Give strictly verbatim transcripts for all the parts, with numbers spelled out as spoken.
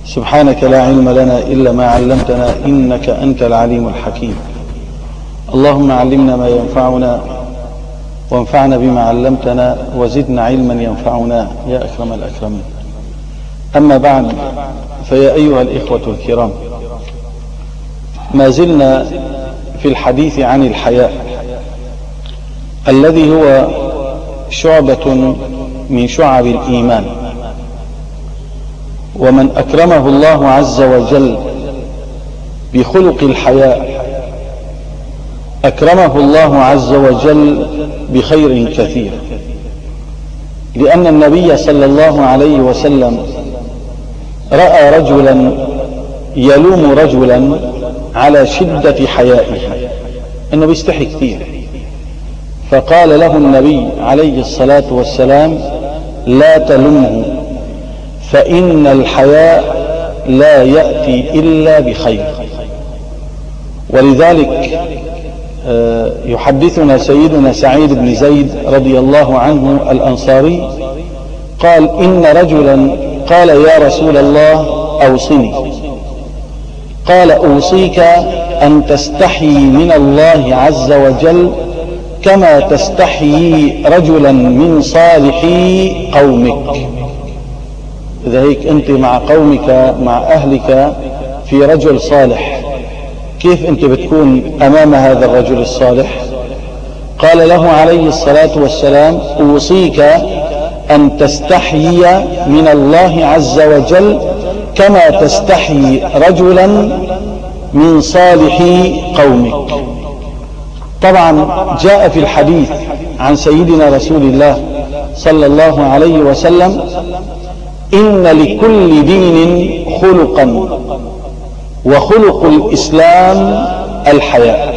سبحانك لا علم لنا إلا ما علمتنا إنك أنت العليم الحكيم. اللهم علمنا ما ينفعنا وانفعنا بما علمتنا وزدنا علما ينفعنا يا أكرم الأكرمين. أما بعد، فيا أيها الإخوة الكرام، ما زلنا في الحديث عن الحياء الذي هو شعبة من شعب الإيمان، ومن أكرمه الله عز وجل بخلق الحياء أكرمه الله عز وجل بخير كثير، لأن النبي صلى الله عليه وسلم رأى رجلا يلوم رجلا على شدة حيائه، انه بيستحي كثير، فقال له النبي عليه الصلاة والسلام: لا تلمه، فإن الحياء لا يأتي إلا بخير. ولذلك يحدثنا سيدنا سعيد بن زيد رضي الله عنه الأنصاري قال: إن رجلا قال: يا رسول الله أوصني. قال: أوصيك أن تستحيي من الله عز وجل كما تستحيي رجلا من صالحي قومك. إذا هيك أنت مع قومك مع أهلك في رجل صالح، كيف أنت بتكون أمام هذا الرجل الصالح؟ قال له عليه الصلاة والسلام: أوصيك أن تستحيي من الله عز وجل كما تستحيي رجلا من صالح قومك. طبعا جاء في الحديث عن سيدنا رسول الله صلى الله عليه وسلم: إن لكل دين خلقا، وخلق الإسلام الحياء.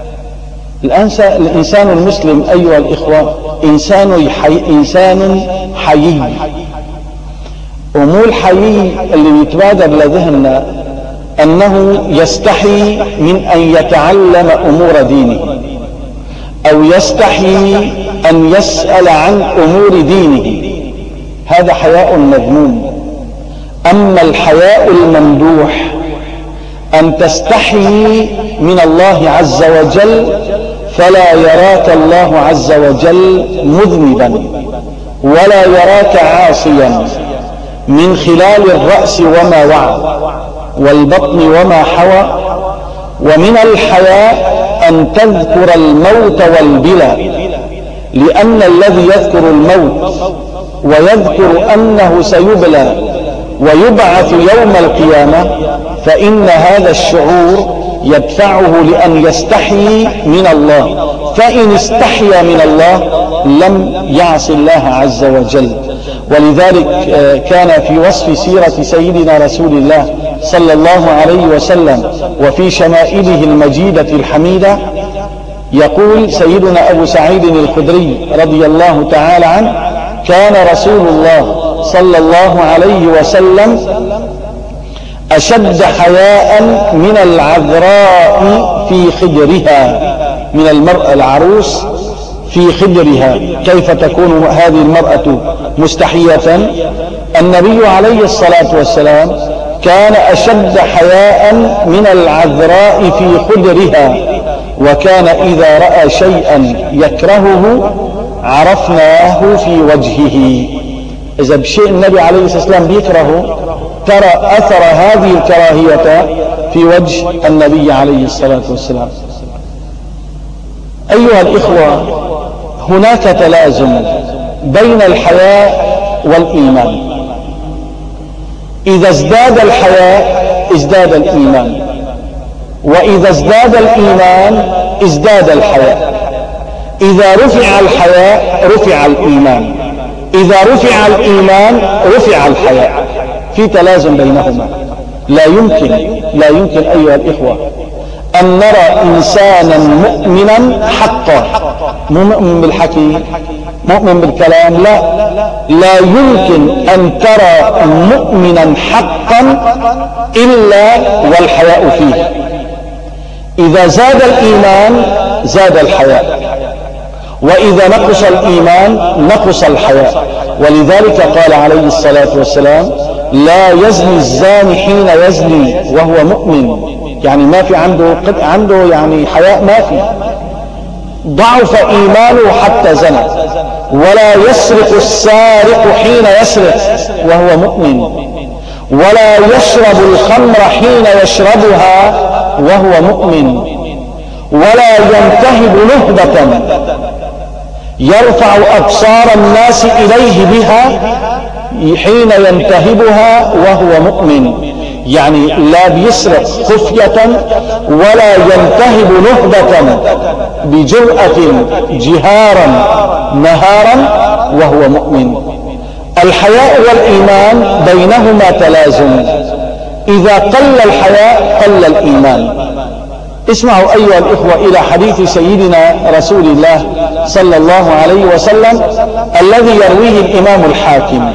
الإنسان المسلم أيها الإخوة إنسان حي إنسان حيي، ومو الحيي اللي يتبادر لذهننا أنه يستحي من أن يتعلم أمور دينه، أو يستحي أن يسأل عن أمور دينه، هذا حياء مذموم. أما الحياء الممدوح أن تستحي من الله عز وجل، فلا يراك الله عز وجل مذنبا، ولا يراك عاصيا، من خلال الرأس وما وعى، والبطن وما حوى. ومن الحياء أن تذكر الموت والبلى، لأن الذي يذكر الموت ويذكر أنه سيبلى ويبعث يوم القيامة، فإن هذا الشعور يدفعه لأن يستحيي من الله، فإن استحيا من الله لم يعص الله عز وجل. ولذلك كان في وصف سيرة سيدنا رسول الله صلى الله عليه وسلم وفي شمائله المجيدة الحميدة يقول سيدنا أبو سعيد الخدري رضي الله تعالى عنه: كان رسول الله صلى الله عليه وسلم أشد حياء من العذراء في خدرها، من المرأة العروس في خدرها. كيف تكون هذه المرأة مستحية؟ النبي عليه الصلاة والسلام كان أشد حياء من العذراء في خدرها، وكان إذا رأى شيئا يكرهه عرفناه في وجهه. إذا بشيء النبي عليه الصلاة والسلام بيكرهه ترى أثر هذه الكراهية في وجه النبي عليه الصلاة والسلام. أيها الإخوة، هناك تلازم بين الحياء والإيمان. إذا ازداد الحياء ازداد الإيمان، وإذا ازداد الإيمان ازداد الحياء. إذا رفع الحياء رفع الإيمان، إذا رفع الإيمان رفع الحياء، في تلازم بينهما. لا يمكن لا يمكن أيها الإخوة أن نرى إنسانا مؤمنا حقا، مو مؤمن بالحكي، مؤمن بالكلام، لا لا يمكن أن ترى مؤمنا حقا إلا والحياء فيه. إذا زاد الإيمان زاد الحياء، وإذا نقص الإيمان نقص الحياء. ولذلك قال عليه الصلاة والسلام: لا يزني الزاني حين يزني وهو مؤمن، يعني ما في عنده عنده يعني حياء، ما في. ضعف إيمانه حتى زنى. ولا يسرق السارق حين يسرق وهو مؤمن، ولا يشرب الخمر حين يشربها وهو مؤمن، ولا ينتهب نهبة يرفع أبصار الناس إليه بها حين ينتهبها وهو مؤمن. يعني لا بيسرق خفية ولا ينتهب نهبة بجرأة جهارا نهارا وهو مؤمن. الحياء والإيمان بينهما تلازم، إذا قل الحياء قل الإيمان. اسمعوا أيها الإخوة إلى حديث سيدنا رسول الله صلى الله عليه وسلم الذي يرويه الإمام الحاكم.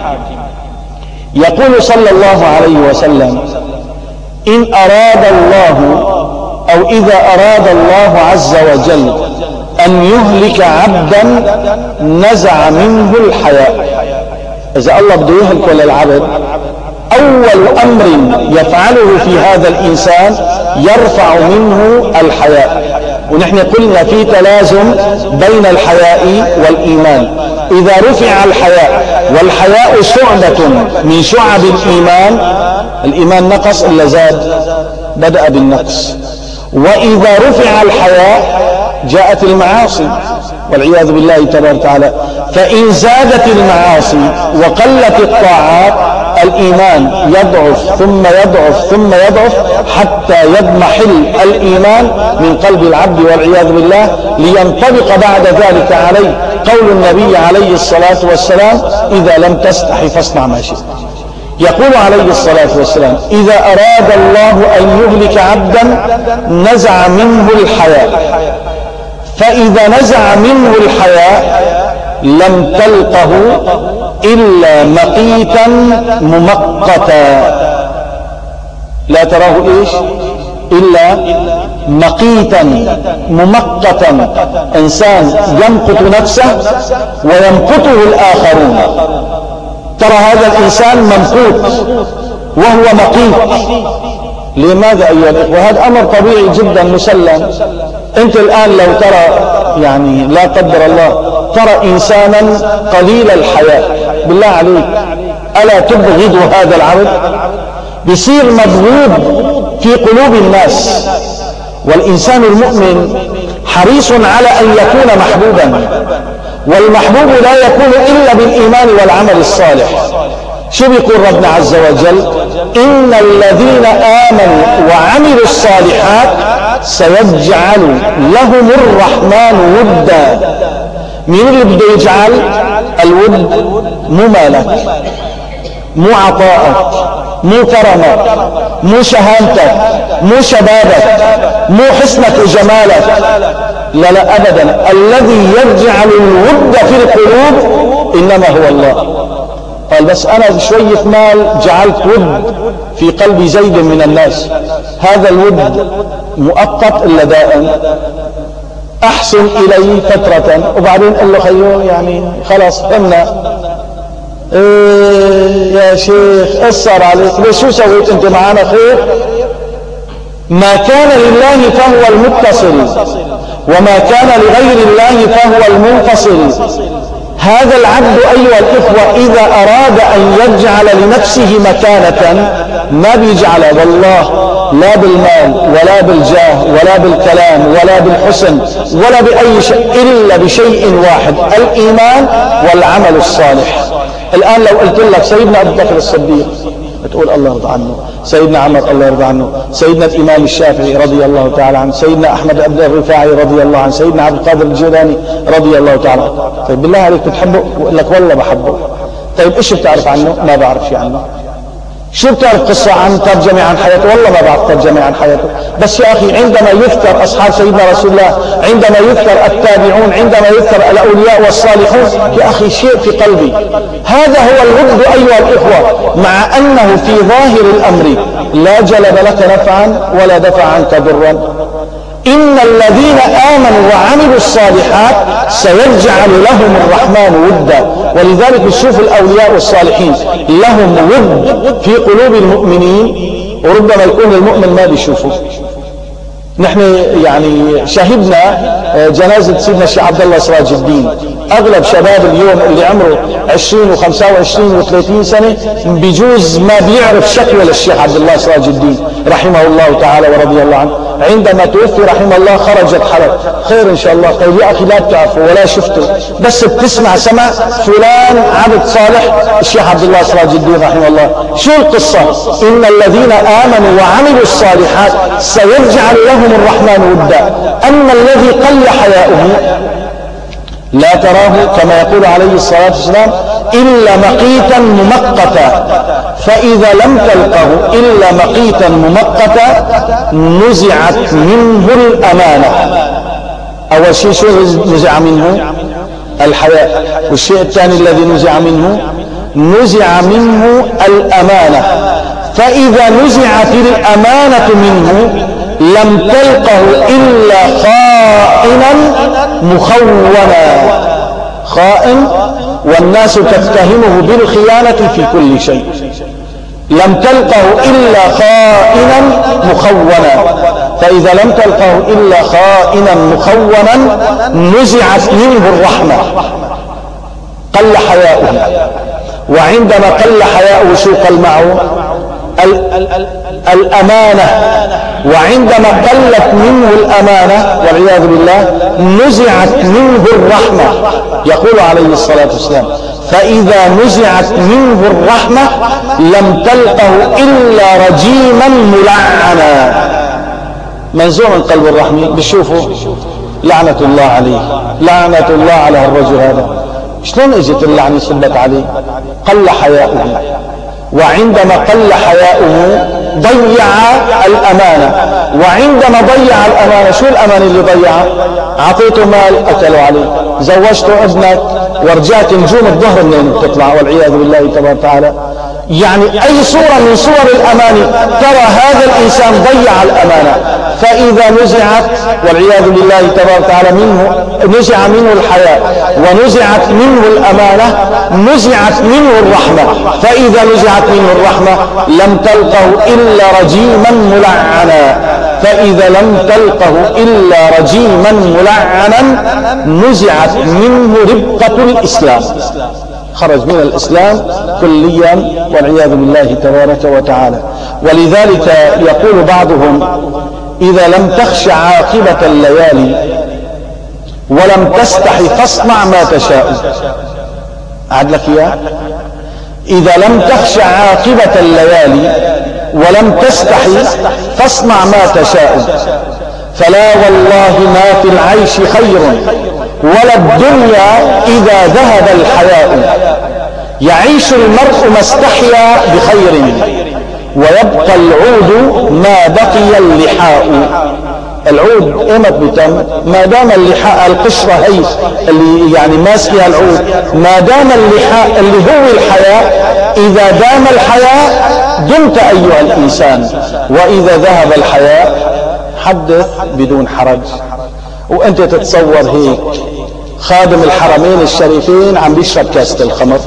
يقول صلى الله عليه وسلم: إن أراد الله أو إذا أراد الله عز وجل أن يهلك عبدا نزع منه الحياء. إذا الله بده يهلك العبد، أول أمر يفعله في هذا الإنسان يرفع منه الحياء. ونحن قلنا في تلازم بين الحياء والإيمان. إذا رفع الحياء، والحياء شعبة من شعب الإيمان، الإيمان نقص إلا زاد، بدأ بالنقص. وإذا رفع الحياء جاءت المعاصي والعياذ بالله تبارك وتعالى. فإن زادت المعاصي وقلت الطاعات الإيمان يضعف ثم يضعف ثم يضعف حتى يضمحل الإيمان من قلب العبد والعياذ بالله، لينطبق بعد ذلك عليه قول النبي عليه الصلاة والسلام: إذا لم تستحي فاصنع ما شئت. يقول عليه الصلاة والسلام: إذا أراد الله أن يهلك عبدا نزع منه الحياء، فإذا نزع منه الحياء لم تلقه إلا مقيتا ممقتا. لا تراه إيش إلا مقيتا ممقتا، إنسان يمقت نفسه ويمقته الآخرون. ترى هذا الإنسان ممقوت وهو مقيت. لماذا أيها الإخوة؟ هذا أمر طبيعي جدا مسلم. أنت الآن لو ترى يعني لا قدر الله ترى إنسانا قليل الحياء، بالله عليك ألا تبغض هذا العبد؟ بيصير مبغوض في قلوب الناس. والإنسان المؤمن حريص على أن يكون محبوبا، والمحبوب لا يكون إلا بالإيمان والعمل الصالح. شو بيقول ربنا عز وجل؟ إن الذين آمنوا وعملوا الصالحات سيجعل لهم الرحمن ودا. مين اللي بده يجعل الود؟ مو مالك، مو عطاءك، مو كرمك، مو شهامتك، مو شبابك، مو حسنك وجمالك، لا لا أبدا. الذي يجعل الود في القلوب إنما هو الله. قال بس أنا شوية مال جعلت ود في قلب زيد من الناس. هذا الود مؤقت إلا دائم. أحسن إليه فترة وبعدين قال له خيو يعني خلاص فهمنا. إيه يا شيخ أثر عليك، ليش شو سويت أنت معنا خير؟ ما كان لله فهو المتصل، وما كان لغير الله فهو المنفصل. هذا العبد أيها الإخوة إذا أراد أن يجعل لنفسه مكانة ما بيجعل والله لا بالمال ولا بالجاه ولا بالكلام ولا بالحسن ولا بأي شيء إلا بشيء واحد: الإيمان والعمل الصالح. الآن لو قلت لك سيدنا أبو بكر الصديق بتقول الله يرضى عنه، سيدنا عمر الله يرضى عنه، سيدنا الإمام الشافعي رضي الله تعالى عنه، سيدنا أحمد بن الرفاعي رضي الله عنه، سيدنا عبد القادر الجيلاني رضي الله تعالى عنه. طيب بالله عليك بتحبه؟ بقول لك والله بحبه. طيب إيش بتعرف عنه؟ ما بعرف شيء عنه. شو بتعرف قصة عن ترجمة عن حياته؟ والله ما بعرف ترجمة عن حياته. بس يا أخي عندما يذكر أصحاب سيدنا رسول الله، عندما يذكر التابعون، عندما يذكر الأولياء والصالحون، يا أخي شيء في قلبي. هذا هو الود أيها الإخوة، مع أنه في ظاهر الأمر لا جلب لك نفعا ولا دفع عنك ضرا. إن الذين آمنوا وعملوا الصالحات سيجعل لهم الرحمن ودا. ولذلك نشوف الأولياء والصالحين لهم ود في قلوب المؤمنين، وربما يكون المؤمن ما بيشوفه. نحن يعني شهدنا جنازة سيدنا الشيخ عبد الله سراج الدين. أغلب شباب اليوم اللي عمره عشرين وخمسة وعشرين وثلاثين سنة بجوز ما بيعرف شكوى للشيخ عبد الله سراج الدين رحمه الله تعالى ورضي الله عنه. عندما توفي رحمه الله خرجت حلقة خير إن شاء الله. قال يا أخي لا بتعرفه ولا شفته، بس بتسمع سمع فلان عبد صالح الشيخ عبد الله سراج الدين رحمه الله. شو القصة؟ إن الذين آمنوا وعملوا الصالحات سيجعل لهم الرحمن ودا. أما الذي قل حياؤه لا تراه كما يقول عليه الصلاة والسلام إلا مقيتا ممقتا، فإذا لم تلقه إلا مقيتا ممقتا نزعت منه الأمانة. أول شيء شو نزع منه؟ الحياء. والشيء الثاني الذي نزع منه نزع منه الأمانة. فإذا نزعت الأمانة منه لم تلقه إلا خائنا مخونا. خائن والناس تتهمه بالخيانة في كل شيء. لم تلقه إلا خائنا مخونا. فإذا لم تلقه إلا خائنا مخونا نزعت منه الرحمة، قل حياؤه. وعندما قل حياؤه شو قل معه؟ الأمانة. وعندما قلت منه الأمانة والعياذ بالله نزعت منه الرحمة. يقول عليه الصلاة والسلام فإذا نزعت منه الرحمة لم تلقه إلا رجيما ملعنا. منزوع من قلب الرحمة. بشوفوا لعنة الله عليه، لعنة الله على الرجل هذا. شلون اجت اللعنة صبت عليه؟ قل حياؤه. وعندما قل حياؤه ضيع الأمانة. وعندما ضيع الأمانة شو الأمانة اللي ضيعها؟ عطيته مال أكلوا عليه، زوجته ابنك ورجعت نجوم الظهر منين بتطلع والعياذ بالله تبارك وتعالى. يعني أي صورة من صور الأمانة ترى هذا الإنسان ضيع الأمانة. فإذا نزعت والعياذ بالله تبارك وتعالى منه نزع منه الحياء ونزعت منه الأمانة نزعت منه الرحمة. فإذا نزعت منه الرحمة لم تلقه إلا رجيما ملعنا. فإذا لم تلقه إلا رجيما ملعنا نزعت منه ربقة الإسلام، خرج من الإسلام كليا والعياذ بالله تبارك وتعالى. ولذلك يقول بعضهم إذا لم تخش عاقبة الليالي ولم تستحي فاصنع ما تشاء. أعد لك إياه. إذا لم تخش عاقبة الليالي ولم تستحي فاصنع ما تشاء. فلا والله ما في العيش خير ولا الدنيا إذا ذهب الحياء. يعيش المرء ما استحيا بخير ويبقى العود ما بقي اللحاء. العود ايمت بتم ما دام اللحاء القشرة هي اللي يعني ماسكها العود، ما دام اللحاء اللي هو الحياء. إذا دام الحياء دمت أيها الإنسان، وإذا ذهب الحياء حدث بدون حرج. وأنت تتصور هيك خادم الحرمين الشريفين عم بيشرب كاسة الخمر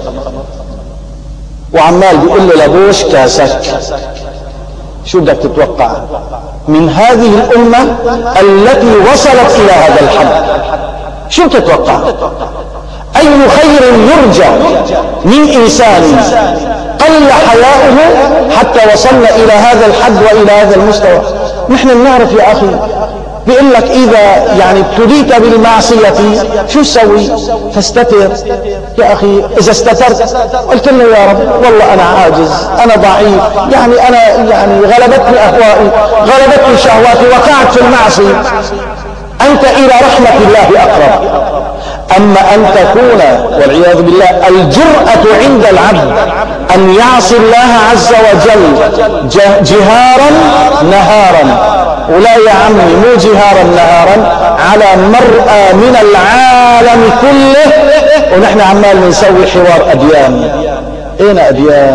وعمال بيقول له لابوش كاسك. شو بدك تتوقع من هذه الأمة التي وصلت إلى هذا الحد؟ شو تتوقع؟ أي خير يرجى من إنسان قل حياؤه حتى وصلنا إلى هذا الحد وإلى هذا المستوى؟ نحن بنعرف يا أخي بيقول لك إذا يعني ابتليت بالمعصية شو تسوي؟ فاستتر. يا أخي إذا استترت قلت له يا رب والله أنا عاجز، أنا ضعيف، يعني أنا يعني غلبتني أهوائي، غلبتني شهواتي، وقعت في المعصية. أنت إلى رحمة الله أقرب. أما أن تكون والعياذ بالله الجرأة عند العبد أن يعصي الله عز وجل جهارا نهارا، ولا يا عمي مو جهارا نهارا، على مرأى من العالم كله، ونحن عمال نسوي حوار أديان. اين أديان؟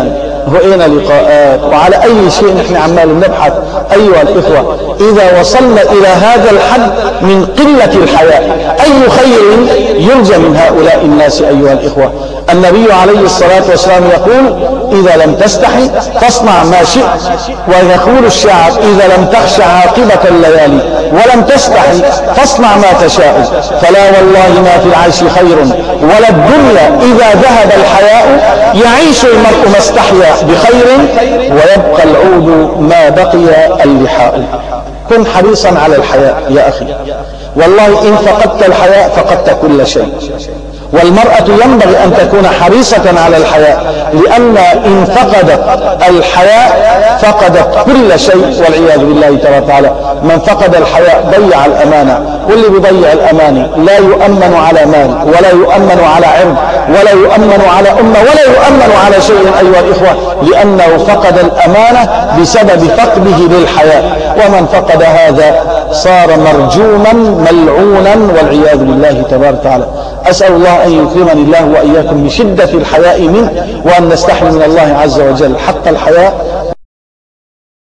وإلى لقاءات وعلى أي شيء نحن عمال نبحث. أيها الإخوة، إذا وصلنا إلى هذا الحد من قلة الحياء أي خير يرجى من هؤلاء الناس؟ أيها الإخوة، النبي عليه الصلاة والسلام يقول: إذا لم تستحي فاصنع ما شئت. ويقول الشاعر: إذا لم تخش عاقبة الليالي ولم تستحي فاصنع ما تشاء. فلا والله ما في العيش خير ولا الدنيا إذا ذهب الحياء. يعيش المرء ما استحيا بخير ويبقى العود ما بقي اللحاء. كن حريصا على الحياء يا أخي، والله إن فقدت الحياء فقدت كل شيء. والمرأة ينبغي أن تكون حريصة على الحياء، لأن إن فقدت الحياء فقدت كل شيء والعياذ بالله تبارك وتعالى. من فقد الحياء ضيع الأمانة، واللي بيضيع الأمانة لا يؤمن على مال ولا يؤمن على عرض ولا يؤمن على أمة ولا يؤمن على شيء أيها الإخوة، لأنه فقد الأمانة بسبب فقده للحياء. ومن فقد هذا صار مرجوما ملعونا والعياذ بالله تبارك وتعالى. أسأل الله أن يكرمني الله وإياكم بشدة الحياء منه، وأن نستحي من الله عز وجل حق الحياء،